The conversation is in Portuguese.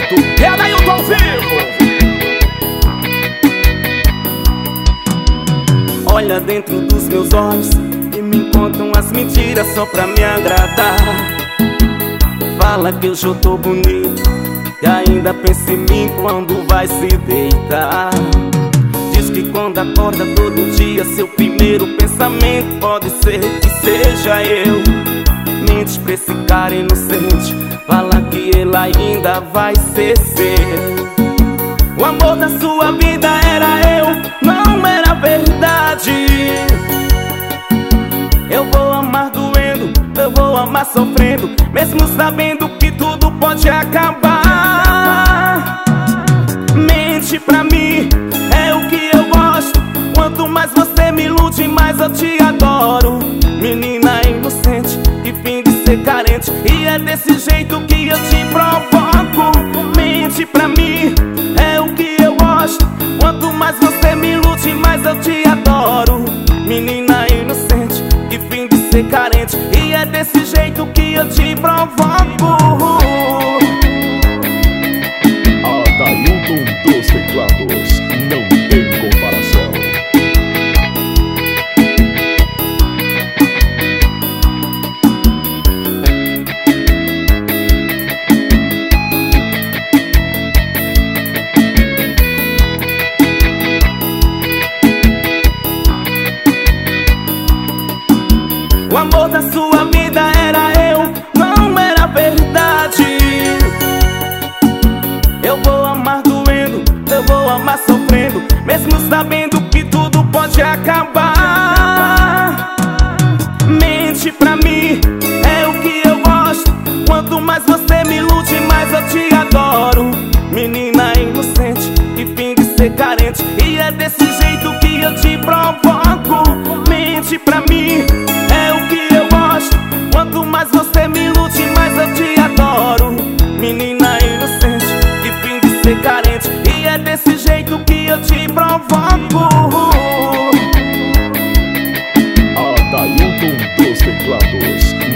Adailton, é Adailton ao vivo. Olha dentro dos meus olhos e me contam as mentiras só pra me agradar. Fala que eu já tô bonito e ainda pensa em mim quando vai se deitar. Diz que quando acorda todo dia seu primeiro pensamento pode ser que seja eu. Mente pra esse cara inocente, fala que ele ainda vai ser seu. O amor da sua vida era eu, não era verdade. Eu vou amar doendo, eu vou amar sofrendo, mesmo sabendo que tudo pode acabar. Mente pra mim, é o que eu gosto. Quanto mais você me ilude, mais eu te adoro. Menina inocente, que finge ser carente, e é desse jeito que eu te provoco. Mente pra mim, é o que eu gosto. Quanto mais você me ilude, mais eu te adoro. Menina inocente, que finge ser carente, e é desse jeito que eu te provoco. Adailton dos teclados, não tem comparação. O amor da sua vida era eu, não era verdade. Eu vou amar doendo, eu vou amar sofrendo, mesmo sabendo que tudo pode acabar. Mente pra mim, é o que eu gosto. Quanto mais você me ilude, mais eu te adoro. Menina inocente, que finge ser carente, e é desse jeito que eu te provoco. Mente pra mim, é o que eu gosto. Quanto mais você me ilude, mais eu te adoro. Menina inocente, que finge ser carente, e é desse jeito que eu te provoco. Adailton dos teclados.